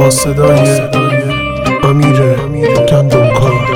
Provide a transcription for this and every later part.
با صدای امیر گندمکار.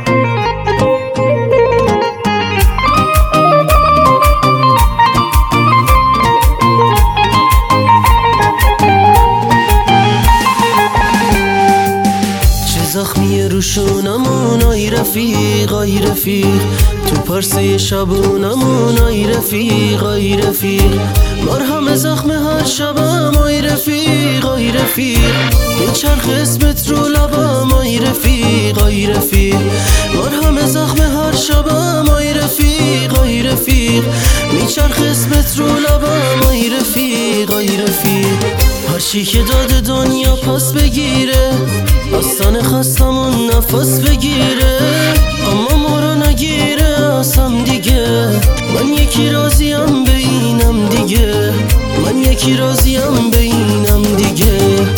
زخمی روشونمون آی رفیق آی رفیق، تو پرسه شبونمون آی رفیق آی رفیق، مرهم زخم هر شبم آی رفیق آی رفیق، این چرخ اسمت رو لبم آی رفیق آی رفیق، مرهم زخم هر شبم آی رفیق آی رفیق، این چرخ اسمت رو لبم آی رفیق آی رفیق، هر چی که داده دنیا پاس بگیره، آستان خستمون نفس بگیره، اما ما رو نگیره آسم دیگه، من یکی راضیم به اینم دیگه، من یکی راضیم به اینم دیگه.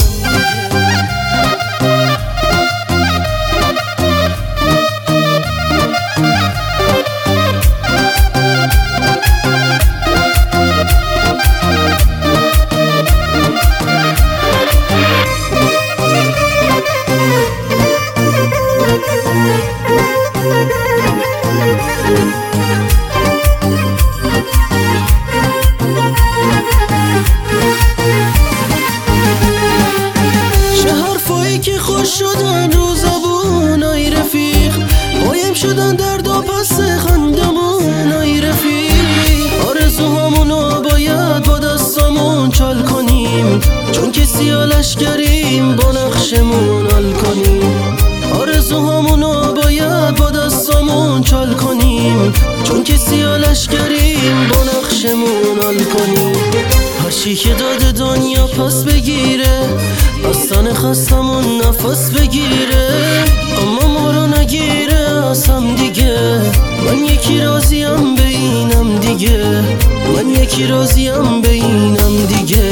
که خوش شدن رو زبون آی رفیق، قایم شدن درد و پس خندمون آی رفیق، آرزوهامونو باید با دستامون چال کنیم، چون که سیاه لشکریم با نقشمون حل کنیم، آرزوهامونو باید با دستامون چال کنیم، چون که سیاه لشکریم با نقشمون حل کنیم، هرچی که داده دنیا پاس بگیره، آستان خستمون نفس بگیره، اما ما رو نگیره آسم دیگه، من یکی راضیم به اینم دیگه، من یکی راضیم به اینم دیگه.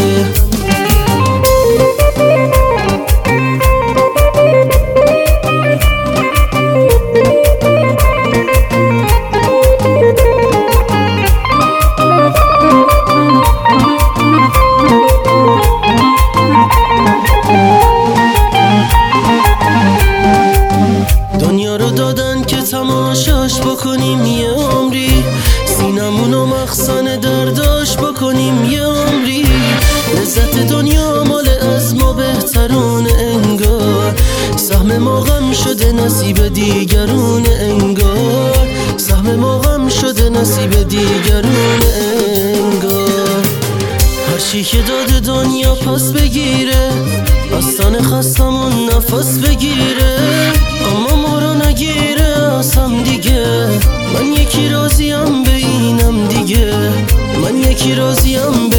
دادن که تماشاش بکنیم یه عمری، سینمونو مخزن درداش بکنیم یه عمری، لذت دنیا مال از ما بهترون انگار، سهم ما غم شده نصیب دیگرون انگار، سهم ما غم شده نصیب دیگرون انگار، هرچی که داده دنیا پاس بگیره، آستان خستمون نفس بگیره، اما ما رو نگیره آسم دیگه، من یکی راضیم به اینم دیگه، من یکی راضیم